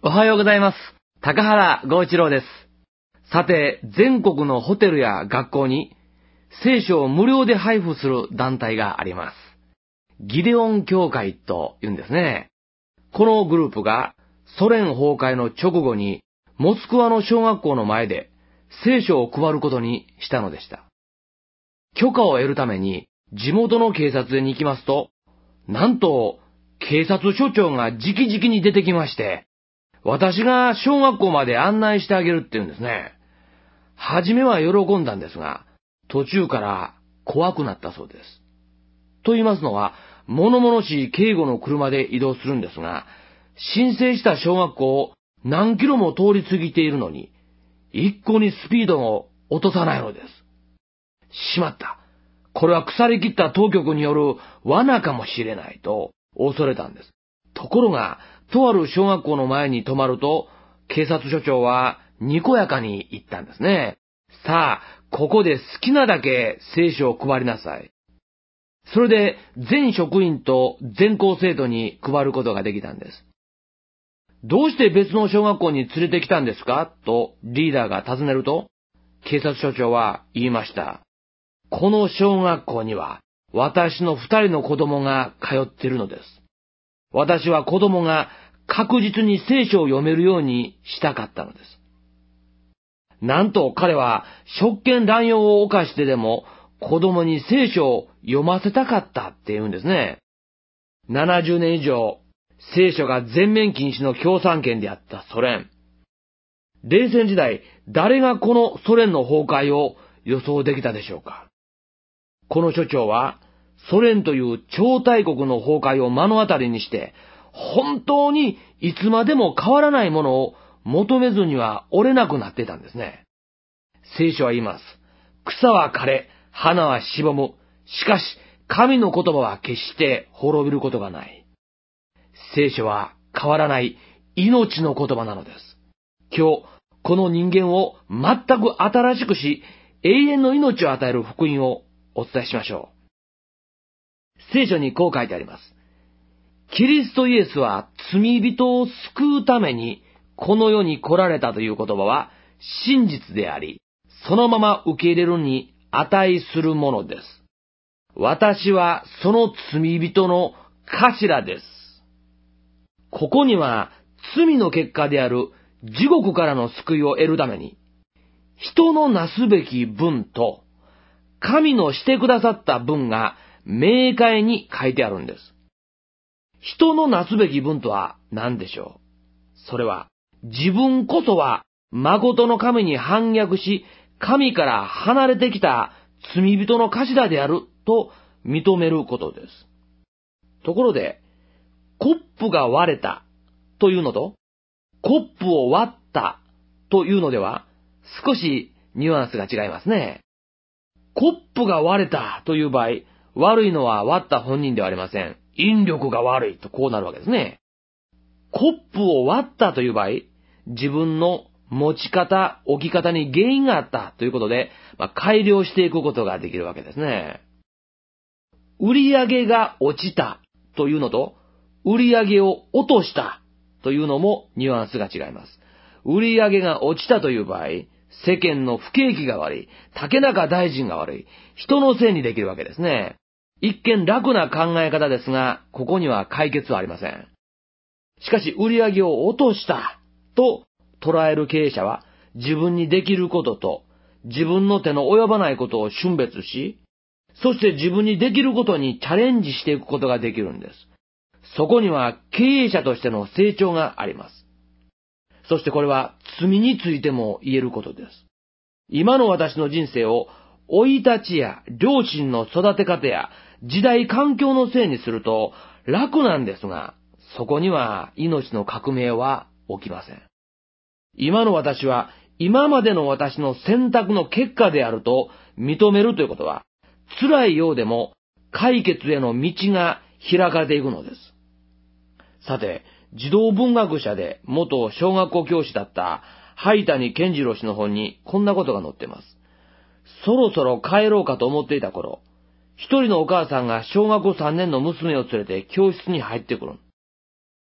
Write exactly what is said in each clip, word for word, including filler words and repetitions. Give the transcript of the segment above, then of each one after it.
おはようございます。高原剛一郎です。さて、全国のホテルや学校に聖書を無料で配布する団体があります。ギデオン教会と言うんですね。このグループがソ連崩壊の直後にモスクワの小学校の前で聖書を配ることにしたのでした。許可を得るために地元の警察に行きますと、なんと警察署長が直々に出てきまして、私が小学校まで案内してあげるって言うんですね。はじめは喜んだんですが、途中から怖くなったそうです。と言いますのは、物々しい警護の車で移動するんですが、申請した小学校を何キロも通り過ぎているのに、一向にスピードを落とさないのです。しまった。これは腐り切った当局による罠かもしれないと恐れたんです。ところが、とある小学校の前に止まると、警察署長はにこやかに言ったんですね。さあ、ここで好きなだけ聖書を配りなさい。それで全職員と全校生徒に配ることができたんです。どうして別の小学校に連れてきたんですかとリーダーが尋ねると、警察署長は言いました。この小学校には私の二人の子供が通っているのです。私は子供が確実に聖書を読めるようにしたかったのです。なんと彼は職権乱用を犯してでも子供に聖書を読ませたかったって言うんですね。ななじゅうねん以上聖書が全面禁止の共産圏であったソ連。冷戦時代、誰がこのソ連の崩壊を予想できたでしょうか。この署長はソ連という超大国の崩壊を目の当たりにして、本当にいつまでも変わらないものを求めずには折れなくなってたんですね。聖書は言います。草は枯れ、花はしぼむ。しかし、神の言葉は決して滅びることがない。聖書は変わらない命の言葉なのです。今日、この人間を全く新しくし、永遠の命を与える福音をお伝えしましょう。聖書にこう書いてあります。キリストイエスは罪人を救うためにこの世に来られたという言葉は真実であり、そのまま受け入れるに値するものです。私はその罪人の頭です。ここには罪の結果である地獄からの救いを得るために、人のなすべき分と神のしてくださった分が明快に書いてあるんです。人のなすべき分とは何でしょう。それは自分こそは誠の神に反逆し、神から離れてきた罪人の頭であると認めることです。ところで、コップが割れたというのと、コップを割ったというのでは少しニュアンスが違いますね。コップが割れたという場合、悪いのは割った本人ではありません。引力が悪いとこうなるわけですね。コップを割ったという場合、自分の持ち方、置き方に原因があったということで、まあ、改良していくことができるわけですね。売り上げが落ちたというのと、売り上げを落としたというのもニュアンスが違います。売り上げが落ちたという場合、世間の不景気が悪い、竹中大臣が悪い、人のせいにできるわけですね。一見楽な考え方ですが、ここには解決はありません。しかし、売り上げを落としたと捉える経営者は、自分にできることと、自分の手の及ばないことを峻別し、そして自分にできることにチャレンジしていくことができるんです。そこには経営者としての成長があります。そしてこれは罪についても言えることです。今の私の人生を生い立ちや両親の育て方や時代環境のせいにすると楽なんですが、そこには命の革命は起きません。今の私は今までの私の選択の結果であると認めるということは、辛いようでも解決への道が開かれていくのです。さて、児童文学者で元小学校教師だった灰谷健次郎氏の本にこんなことが載っています。そろそろ帰ろうかと思っていた頃、一人のお母さんが小学校さんねんの娘を連れて教室に入ってくる。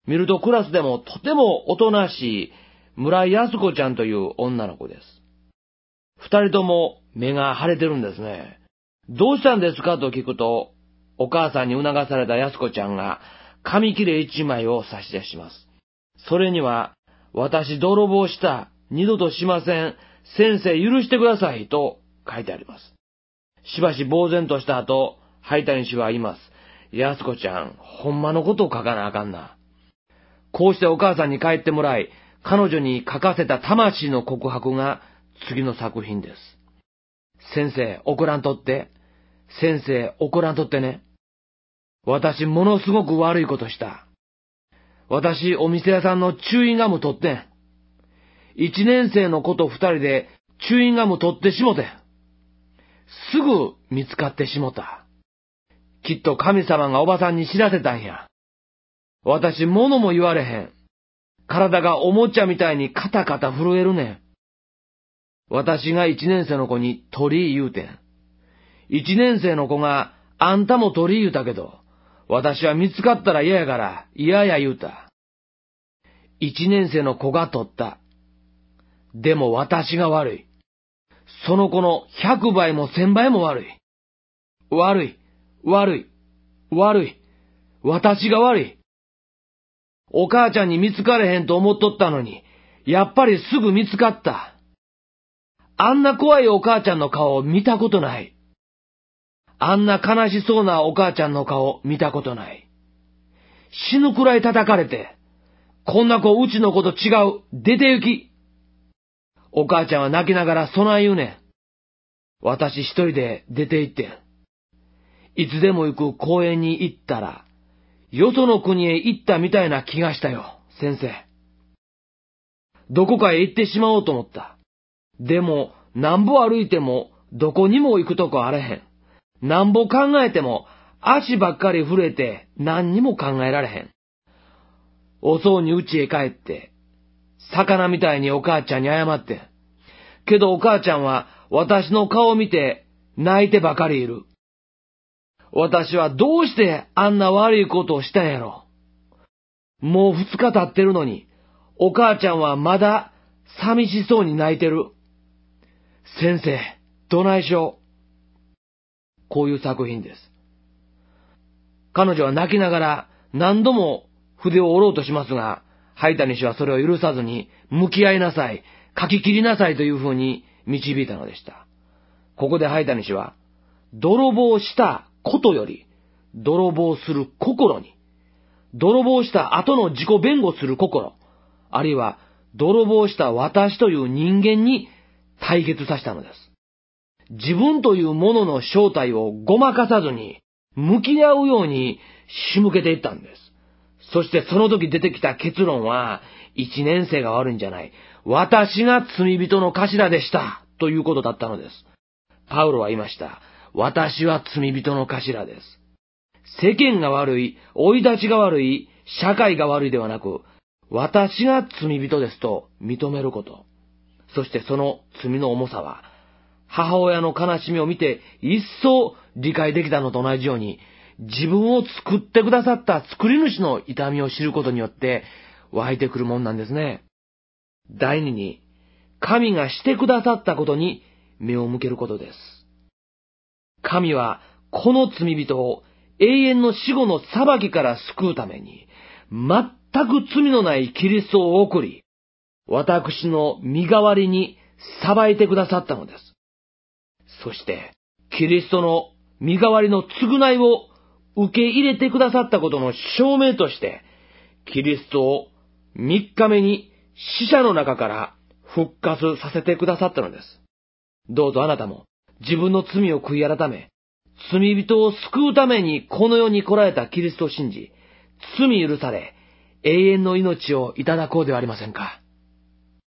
見るとクラスでもとてもおとなしい村井康子ちゃんという女の子です。二人とも目が腫れてるんですね。どうしたんですかと聞くと、お母さんに促された康子ちゃんが紙切れ一枚を差し出します。それには、私泥棒した、二度としません、先生許してくださいと書いてあります。しばし呆然とした後、灰谷氏は言います。康子ちゃん、ほんまのことを書かなあかんな。こうしてお母さんに帰ってもらい、彼女に書かせた魂の告白が次の作品です。先生、怒らんとって。先生、怒らんとってね。私、ものすごく悪いことした。私、お店屋さんのチューインガム取ってん。一年生の子と二人でチューインガム取ってしもてん。すぐ見つかってしもた。きっと神様がおばさんに知らせたんや。私、物も言われへん。体がおもちゃみたいにカタカタ震えるねん。私が一年生の子に鳥言うてん。一年生の子があんたも鳥言うたけど、私は見つかったら嫌やから嫌や言うた。一年生の子が取った。でも私が悪い。その子の百倍も千倍も悪い。悪い、悪い、悪い。私が悪い。お母ちゃんに見つかれへんと思っとったのに、やっぱりすぐ見つかった。あんな怖いお母ちゃんの顔を見たことない。あんな悲しそうなお母ちゃんの顔見たことない。死ぬくらい叩かれて、こんな子うちの子と違う、出て行き。お母ちゃんは泣きながらそない言うねん。私一人で出て行ってん。いつでも行く公園に行ったら、よその国へ行ったみたいな気がしたよ、先生。どこかへ行ってしまおうと思った。でも、なんぼ歩いても、どこにも行くとこあれへん。なんぼ考えても、足ばっかり震えて、何にも考えられへん。遅うに家へ帰って、魚みたいにお母ちゃんに謝ってん。けどお母ちゃんは、私の顔を見て、泣いてばかりいる。私はどうしてあんな悪いことをしたんやろ。もう二日経ってるのに、お母ちゃんはまだ寂しそうに泣いてる。先生、どないしよう。こういう作品です。彼女は泣きながら何度も筆を折ろうとしますが、灰谷氏はそれを許さずに、向き合いなさい、書き切りなさいというふうに導いたのでした。ここで灰谷氏は、泥棒したことより、泥棒する心に、泥棒した後の自己弁護する心、あるいは泥棒した私という人間に対決させたのです。自分というものの正体をごまかさずに、向き合うように仕向けていったんです。そしてその時出てきた結論は、一年生が悪いんじゃない。私が罪人の頭でした。ということだったのです。パウロは言いました。私は罪人の頭です。世間が悪い、生い立ちが悪い、社会が悪いではなく、私が罪人ですと認めること。そしてその罪の重さは、母親の悲しみを見て一層理解できたのと同じように、自分を作ってくださった作り主の痛みを知ることによって湧いてくるもんなんですね。第二に、神がしてくださったことに目を向けることです。神はこの罪人を永遠の死後の裁きから救うために、全く罪のないキリストを送り、私の身代わりに裁いてくださったのです。そして、キリストの身代わりの償いを受け入れてくださったことの証明として、キリストを三日目に死者の中から復活させてくださったのです。どうぞあなたも自分の罪を悔い改め、罪人を救うためにこの世に来られたキリストを信じ、罪許され、永遠の命をいただこうではありませんか。